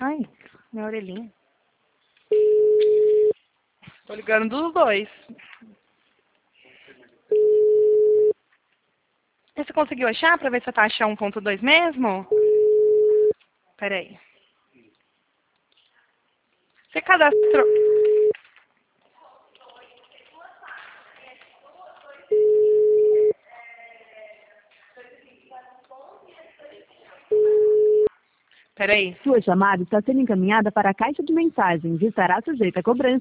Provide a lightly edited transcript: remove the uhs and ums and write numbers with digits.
Ai, minha orelhinha. Tô ligando dos dois. E você conseguiu achar pra ver se a taxa é 1.2 mesmo? Peraí. Você cadastrou... Peraí. Sua chamada está sendo encaminhada para a caixa de mensagens e estará sujeita a cobrança.